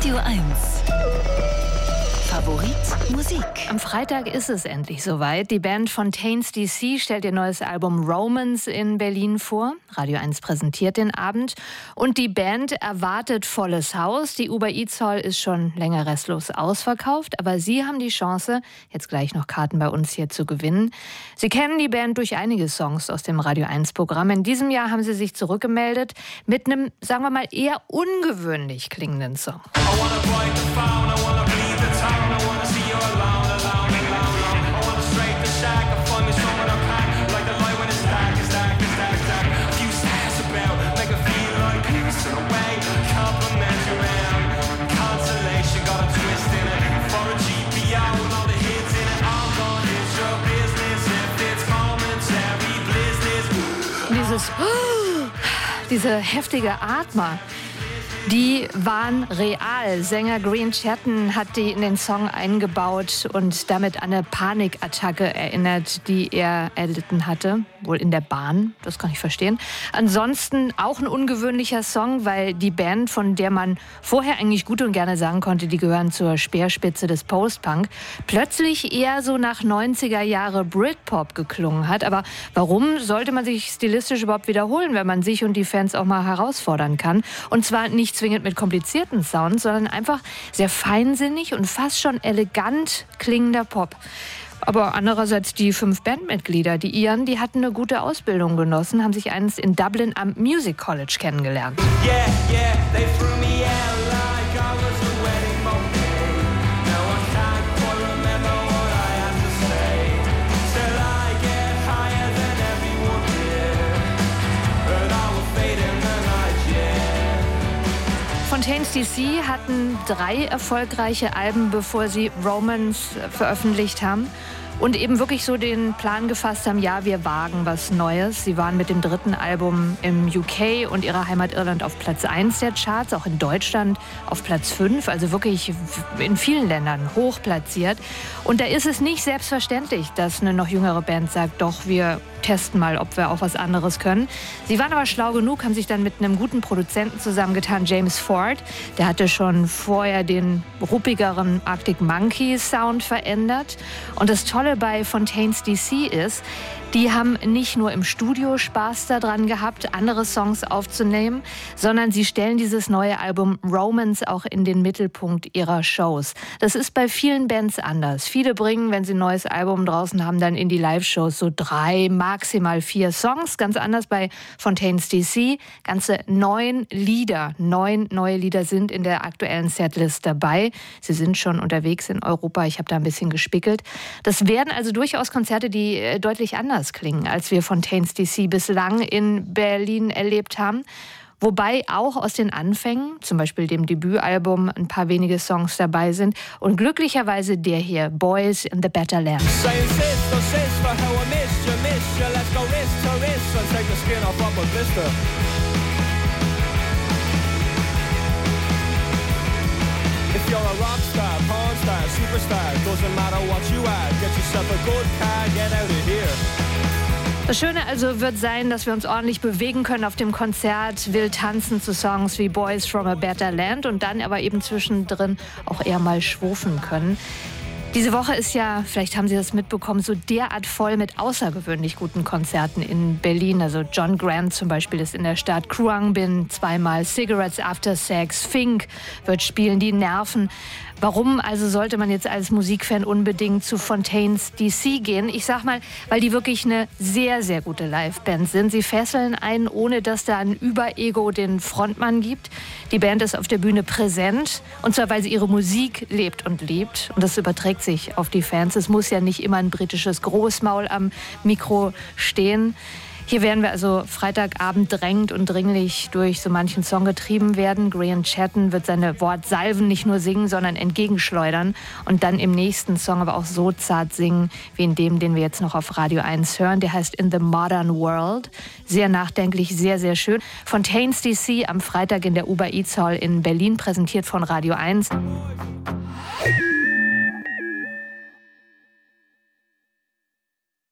Radio 1. Favorit Musik. Am Freitag ist es endlich soweit. Die Band Fontaines DC stellt ihr neues Album Romance in Berlin vor. Radio 1 präsentiert den Abend. Und die Band erwartet volles Haus. Die Uber Eats Hall ist schon länger restlos ausverkauft. Aber Sie haben die Chance, jetzt gleich noch Karten bei uns hier zu gewinnen. Sie kennen die Band durch einige Songs aus dem Radio 1 Programm. In diesem Jahr haben Sie sich zurückgemeldet mit einem, sagen wir mal, eher ungewöhnlich klingenden Song. Diese heftige Atmer, die waren real. Sänger Green Chatton hat die in den Song eingebaut und damit an eine Panikattacke erinnert, die er erlitten hatte. Wohl in der Bahn, das kann ich verstehen. Ansonsten auch ein ungewöhnlicher Song, weil die Band, von der man vorher eigentlich gut und gerne sagen konnte, die gehören zur Speerspitze des Post-Punk, plötzlich eher so nach 90er Jahre Britpop geklungen hat. Aber warum sollte man sich stilistisch überhaupt wiederholen, wenn man sich und die Fans auch mal herausfordern kann? Und zwar nicht zwingend mit komplizierten Sounds, sondern einfach sehr feinsinnig und fast schon elegant klingender Pop. Aber andererseits die 5 Bandmitglieder, die Ian, die hatten eine gute Ausbildung genossen, haben sich einst in Dublin am Music College kennengelernt. They threw me out like I was a wedding bouquet. Now I can't quite remember what I had to say. Still I get higher than everyone here, but I will fade in the night, yeah. Fontaines DC hatten 3 erfolgreiche Alben, bevor sie Romance veröffentlicht haben. Und eben wirklich so den Plan gefasst haben, ja, wir wagen was Neues. Sie waren mit dem 3. Album im UK und ihrer Heimat Irland auf Platz 1 der Charts, auch in Deutschland auf Platz 5, also wirklich in vielen Ländern hoch platziert. Und da ist es nicht selbstverständlich, dass eine noch jüngere Band sagt, doch, wir testen mal, ob wir auch was anderes können. Sie waren aber schlau genug, haben sich dann mit einem guten Produzenten zusammengetan, James Ford. Der hatte schon vorher den ruppigeren Arctic Monkeys Sound verändert. Und das Tolle bei Fontaines DC ist, die haben nicht nur im Studio Spaß daran gehabt, andere Songs aufzunehmen, sondern sie stellen dieses neue Album Romance auch in den Mittelpunkt ihrer Shows. Das ist bei vielen Bands anders. Viele bringen, wenn sie ein neues Album draußen haben, dann in die Live-Shows so 3, maximal 4 Songs. Ganz anders bei Fontaines DC. Ganze 9 Lieder. 9 neue Lieder sind in der aktuellen Setlist dabei. Sie sind schon unterwegs in Europa. Ich habe da ein bisschen gespickelt. Das werden also durchaus Konzerte, die deutlich anders klingen, als wir Fontaines DC bislang in Berlin erlebt haben. Wobei auch aus den Anfängen, zum Beispiel dem Debütalbum, ein paar wenige Songs dabei sind. Und glücklicherweise der hier, Boys in the Better Land. If you're a rockstar, pornstar, superstar, doesn't matter what you are, get yourself a good car, get out of here. Das Schöne also wird sein, dass wir uns ordentlich bewegen können auf dem Konzert, wild tanzen zu Songs wie Boys from a Better Land und dann aber eben zwischendrin auch eher mal schwufen können. Diese Woche ist ja, vielleicht haben Sie das mitbekommen, so derart voll mit außergewöhnlich guten Konzerten in Berlin. Also John Grant zum Beispiel ist in der Stadt, Khruangbin zweimal, Cigarettes After Sex, Fink wird spielen, die Nerven. Warum also sollte man jetzt als Musikfan unbedingt zu Fontaines DC gehen? Ich sag mal, weil die wirklich eine sehr, sehr gute Liveband sind. Sie fesseln einen, ohne dass da ein Überego den Frontmann gibt. Die Band ist auf der Bühne präsent und zwar, weil sie ihre Musik lebt und liebt. Und das überträgt sich auf die Fans. Es muss ja nicht immer ein britisches Großmaul am Mikro stehen. Hier werden wir also Freitagabend drängend und dringlich durch so manchen Song getrieben werden. Green Chatton wird seine Wortsalven nicht nur singen, sondern entgegenschleudern und dann im nächsten Song aber auch so zart singen, wie in dem, den wir jetzt noch auf Radio 1 hören. Der heißt In the Modern World. Sehr nachdenklich, sehr, sehr schön. Fontaines DC am Freitag in der Uber Eats Hall in Berlin, präsentiert von Radio 1.